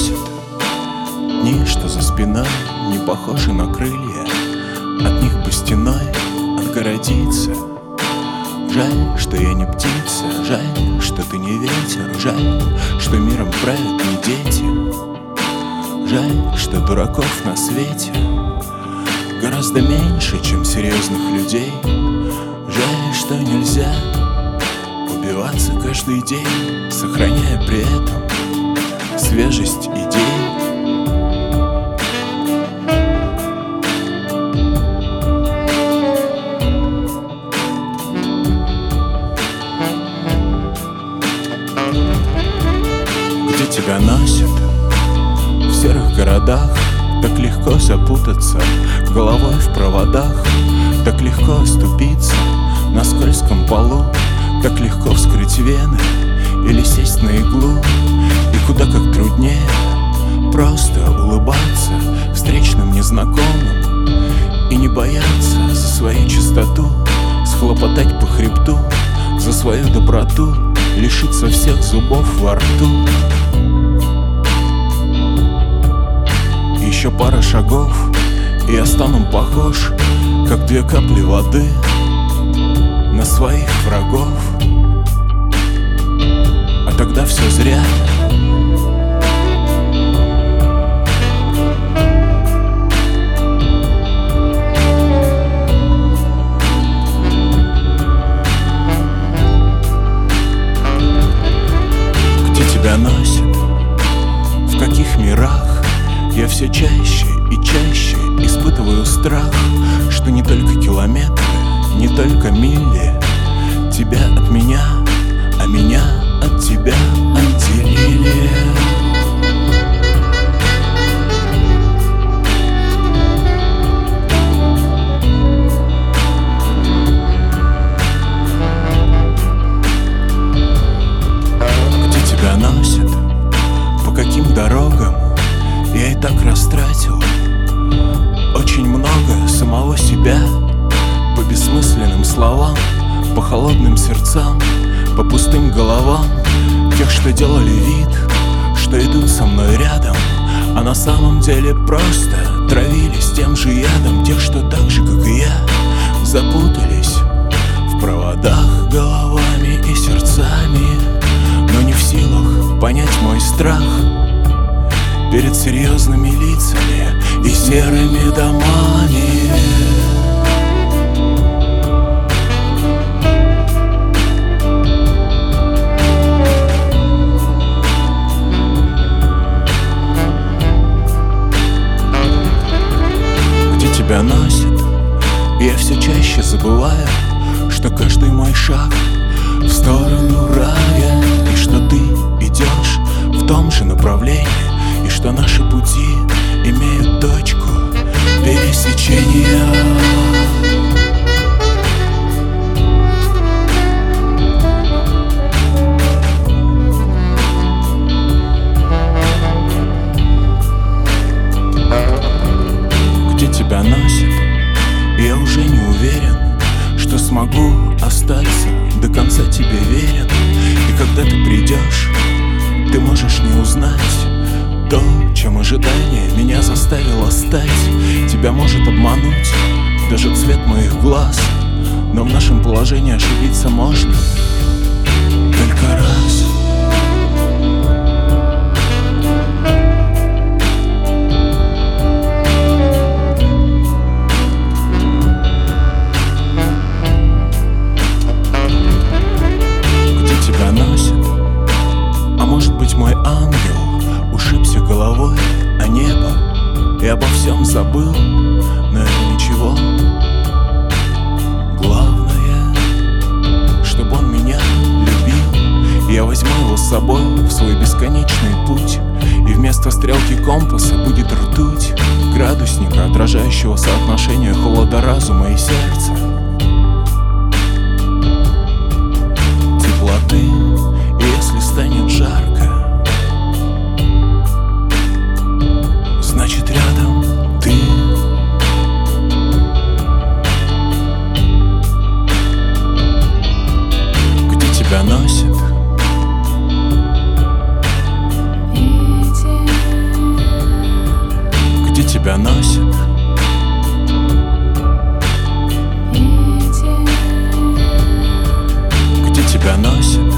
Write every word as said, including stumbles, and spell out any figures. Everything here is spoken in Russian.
носит. Дни, что за спиной, не похожи на крылья. От них бы стеной отгородиться. Жаль, что я не птица, жаль, что ты не ветер. Жаль, что миром правят не дети. Жаль, что дураков на свете гораздо меньше, чем серьезных людей. Жаль, что нельзя убиваться каждый день, сохраняя при этом свежесть идей. Где тебя носят? В серых городах так легко запутаться головой в проводах, так легко оступиться на скользком полу, так легко вскрыть вены или сесть на иглу. И куда как труднее просто улыбаться встречным незнакомым и не бояться за свою чистоту схлопотать по хребту, за свою доброту лишиться всех зубов во рту. Еще пара шагов, и я стану похож, как две капли воды, на своих врагов. А тогда все зря. Где тебя носит? В каких мирах? Я все чаще и чаще испытываю страх, что не только километры, не только мили тебя от меня, а меня от тебя отделили. Где тебя носит? По каким дорогам? Я и так растратил очень много самого себя по бессмысленным словам, по холодным сердцам, по пустым головам тех, что делали вид, что идут со мной рядом, а на самом деле просто травились тем же ядом. Тех, что так же, как и я, запутались в проводах головами и сердцами, но не в силах понять мой страх перед серьезными лицами и серыми домами. Где тебя носит? Я все чаще забываю, что каждый мой шаг в сторону рая, и что ты идешь в том же направлении, и что наши пути имеют точку пересечения. Где тебя носит? Я уже не уверен, что смогу остаться до конца, тебе верен. И когда ты придешь, ты можешь не узнать то, чем ожидание меня заставило стать. Тебя может обмануть даже цвет моих глаз, но в нашем положении ошибиться можно только раз. Где тебя носит? А может быть, мой ангел ушибся головой о небо и обо всем забыл, но это ничего. Главное, чтобы он меня любил. Я возьму его с собой в свой бесконечный путь, и вместо стрелки компаса будет ртуть градусника, отражающего соотношение холода разума и сердца, теплоты. И если станет жарко, значит рядом ты. Где тебя носит? Ветер тебя носит? Где тебя носит?